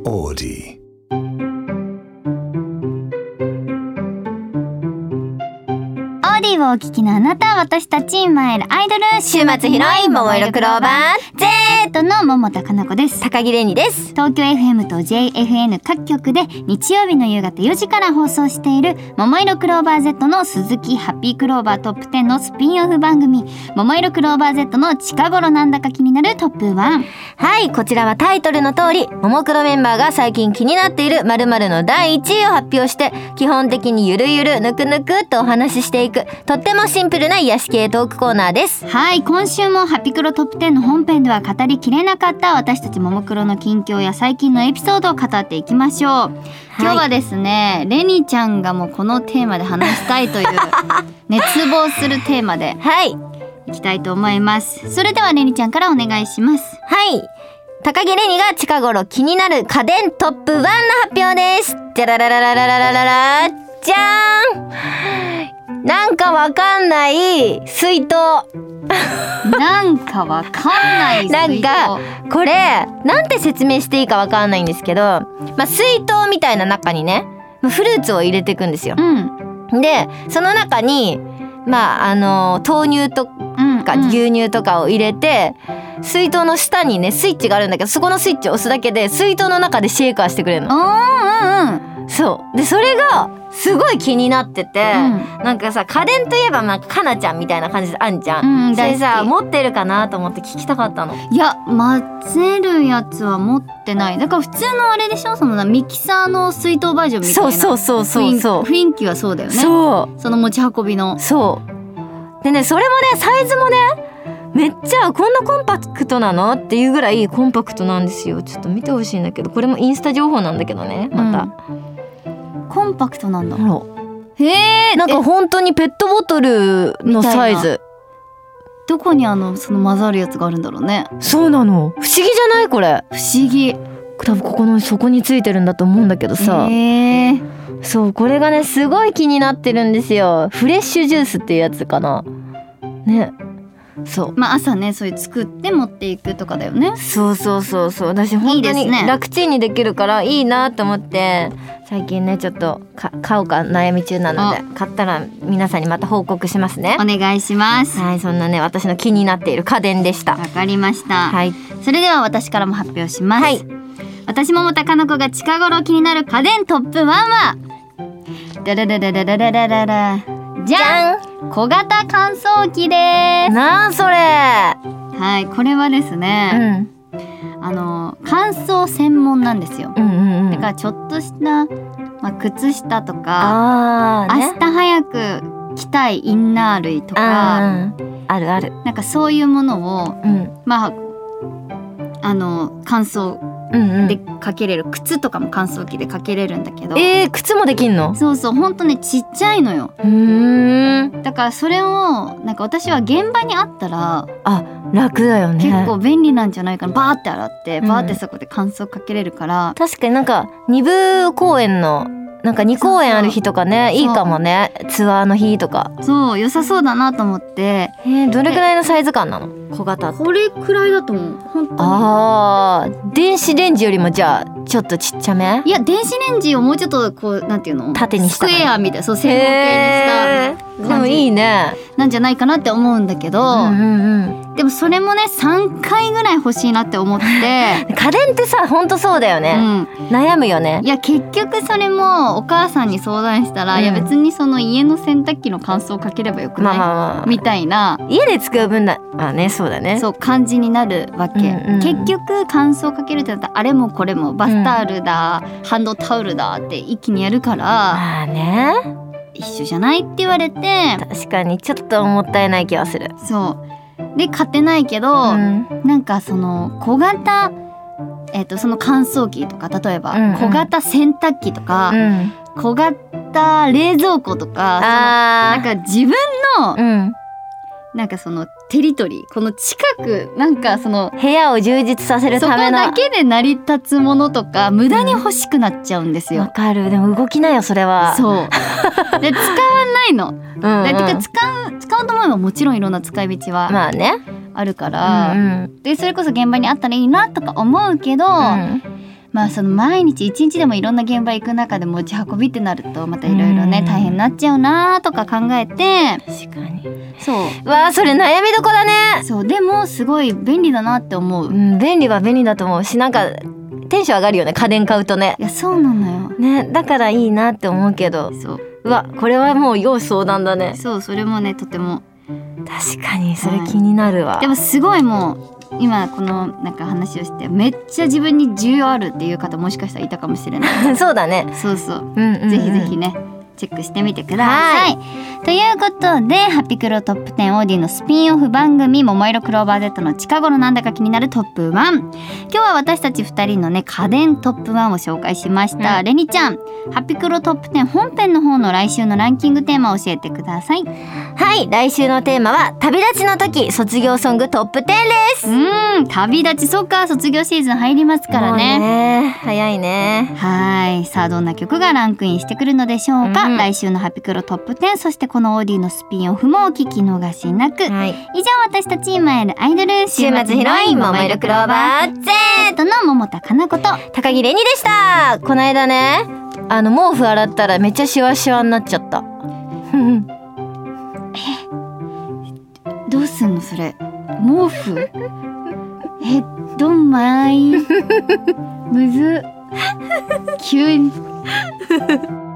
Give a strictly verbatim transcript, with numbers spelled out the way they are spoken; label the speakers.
Speaker 1: オーディ。
Speaker 2: オーディをお聞きのあなた、私たちマイルアイドル
Speaker 3: 週末ヒロイン桃色クローバー
Speaker 2: Z の桃田かな子です。
Speaker 3: 高木れにです。
Speaker 2: 東京 エフエム と ジェイエフエヌ 各局で日曜日の夕方よじから放送している桃色クローバー Z の鈴木ハッピークローバートップテンのスピンオフ番組、桃色クローバー Z の近頃なんだか気になるトップワン。
Speaker 3: はい、こちらはタイトルの通り、ももクロメンバーが最近気になっている〇〇のだいいちいを発表して、基本的にゆるゆるぬくぬくっとお話ししていく、とってもシンプルな癒し系トークコーナーです。
Speaker 2: はい、今週もハピクロトップテンの本編では語りきれなかった私たちももクロの近況や最近のエピソードを語っていきましょう。今日はですね、レニちゃんがもうこのテーマで話したいという熱望するテーマで
Speaker 3: はい
Speaker 2: いきたいと思います。それではレニちゃんからお願いします。
Speaker 3: はい、高木れにが近頃気になる家電トップワンの発表です。じゃらららららららららじゃーん、なんかわかんない水筒
Speaker 2: なんかわかんない水筒
Speaker 3: なんかこれなんて説明していいかわかんないんですけど、まあ、水筒みたいな中にねフルーツを入れていくんですよ、
Speaker 2: うん、
Speaker 3: でその中にまああの豆乳とか牛乳とかを入れて、うんうん、水筒の下にねスイッチがあるんだけど、そこのスイッチを押すだけで水筒の中でシェイカーしてくれるの。
Speaker 2: うんうん、
Speaker 3: そうでそれがすごい気になってて、
Speaker 2: うん、なん
Speaker 3: かさ家電といえばなんかかなちゃんみたいな感じであんじゃん、うん、それさ持ってるかなと思って聞きたかったの。
Speaker 2: いや混ぜるやつは持ってない。だから普通のあれでしょ、そのミキサーの水筒バージョンみたいな。
Speaker 3: そうそうそうそうそう、
Speaker 2: 雰囲気はそうだよね。
Speaker 3: そう
Speaker 2: その持ち運びの。
Speaker 3: そうでね、それもねサイズもねめっちゃこんなコンパクトなのっていうぐらいコンパクトなんですよ。ちょっと見てほしいんだけど、これもインスタ情報なんだけどね、また、
Speaker 2: うん、コンパクトなんだ。
Speaker 3: へえ、なんか本当にペットボトルのサイズ。
Speaker 2: どこにあのその混ざるやつがあるんだろうね。
Speaker 3: そうなの、不思議じゃないこれ。
Speaker 2: 不思議。
Speaker 3: 多分ここの底についてるんだと思うんだけどさ、へー、そうこれがねすごい気になってるんですよ。フレッシュジュースっていうやつかなね。そう
Speaker 2: まあ朝ねそういう作って持っていくとかだよね。
Speaker 3: そうそうそうそう、私本当に楽ちんにできるからいいなと思って最近ねちょっとか買おうか悩み中なので、買ったら皆さんにまた報告しますね。
Speaker 2: お願いします。
Speaker 3: はい、そんなね私の気になっている家電でした。
Speaker 2: わかりました。
Speaker 3: はい、
Speaker 2: それでは私からも発表します。はい、私ももたかの子が近頃気になる家電トップワンはダラララララララララじゃん、小型乾燥機です。
Speaker 3: なんそれ。
Speaker 2: はい、これはですね、うん、あの乾燥専門なんですよ、うんうんうん、だからちょっとした、まあ、靴下とか、あ、ね、明日早く着たいインナー類とか、
Speaker 3: あ、あるある、
Speaker 2: なんかそういうものを、うん、まああの乾燥でかけれる、うんうん、靴とかも乾燥機でかけれるんだけど、
Speaker 3: えー、靴もできんの？
Speaker 2: そうそう、ほんとねちっちゃいのよ。
Speaker 3: うーん、
Speaker 2: だからそれをなんか私は現場にあったら
Speaker 3: あ楽だよね、
Speaker 2: 結構便利なんじゃないかな。バーって洗ってバーってそこで乾燥かけれるから、
Speaker 3: うん、確かになんかに部公演のなんかに公演ある日とかね、いいかもね。ツアーの日とか
Speaker 2: そう良さそうだなと思って。
Speaker 3: えー、どれくらいのサイズ感なの？小型って。
Speaker 2: これくらいだと思う本当に。
Speaker 3: あー、電子レンジよりもじゃあちょっとちっちゃめ？
Speaker 2: いや電子レンジをもうちょっとこうなんていうの、
Speaker 3: 縦にした
Speaker 2: スクエアみたいな、そう正方形にした
Speaker 3: でもいいね
Speaker 2: なんじゃないかなって思うんだけど、うんうんうん、でもそれもねさんかいぐらい欲しいなって思って
Speaker 3: 家電ってさほんとそうだよね、うん、悩むよね。
Speaker 2: いや結局それもお母さんに相談したら、うん、いや別にその家の洗濯機の乾燥かければよくない、まあまあまあ、みたいな、
Speaker 3: 家で使う分だあね、そうだね、
Speaker 2: そう感じになるわけ、うんうん、結局乾燥かけるってなったらあれもこれもバスタオルだ、うん、ハンドタオルだって一気にやるから、
Speaker 3: あね
Speaker 2: 一緒じゃないって言われて、
Speaker 3: 確かにちょっともったいない気はする。
Speaker 2: そうで買ってないけど、うん、なんかその小型えー、とその乾燥機とか例えば、うんうん、小型洗濯機とか、うん、小型冷蔵庫とか、あそのなんか自分の、うん、なんかそのテリトリーこの近くなんかその
Speaker 3: 部屋を充実させるための
Speaker 2: そこだけで成り立つものとか無駄に欲しくなっちゃうんですよ。
Speaker 3: わ、うん、かる。でも動きなよそれは。
Speaker 2: そうで使わないの。うんうん、でてか使う使おうと思えばもちろんいろんな使い道はまあねあるから、うんうん、でそれこそ現場にあったらいいなとか思うけど、うん、 まあその毎日一日でもいろんな現場行く中で持ち運びってなるとまたいろいろね大変になっちゃうなとか考えて、
Speaker 3: 確かに
Speaker 2: そう
Speaker 3: わあそれ悩みどこだね。
Speaker 2: そうでもすごい便利だなって思う、
Speaker 3: うん、便利は便利だと思うし、なんかテンション上がるよね、家電買うとね。
Speaker 2: いやそうなのよ
Speaker 3: ね、だからいいなって思うけど、
Speaker 2: そう
Speaker 3: うわこれはもう要相談だね。
Speaker 2: そうそれもねとても
Speaker 3: 確かにそれ気になるわ、
Speaker 2: はい、でもすごいもう今このなんか話をしてめっちゃ自分に需要あるっていう方もしかしたらいたかもしれない
Speaker 3: そうだね。
Speaker 2: そうそう、
Speaker 3: うんうんうん、
Speaker 2: ぜひぜひねチェックしてみてください。ということでハピクロトップテンオーディのスピンオフ番組桃色クローバー Z の近頃なんだか気になるトップワン。今日は私たちふたりのね家電トップワンを紹介しました、うん、レニちゃんハピクロトップテン本編の方の来週のランキングテーマを教えてください。
Speaker 3: はい、来週のテーマは旅立ちの時卒業ソングトップテンです。
Speaker 2: うん、旅立ち、そっか卒業シーズン入りますからね。
Speaker 3: ね早いね。
Speaker 2: はい、さあどんな曲がランクインしてくるのでしょうか、うん、来週のハピクロトップテン、そしてこのオーディのスピンオフもお聞き逃しなく、はい、以上私たち今やるアイドル
Speaker 3: 週末ヒロイン桃色クローバー Z
Speaker 2: の桃田かなこと
Speaker 3: 高木れにでした。この間ねあの毛布洗ったらめっちゃシワシワになっちゃった
Speaker 2: えどうすんのそれ毛布えどんまいむず急に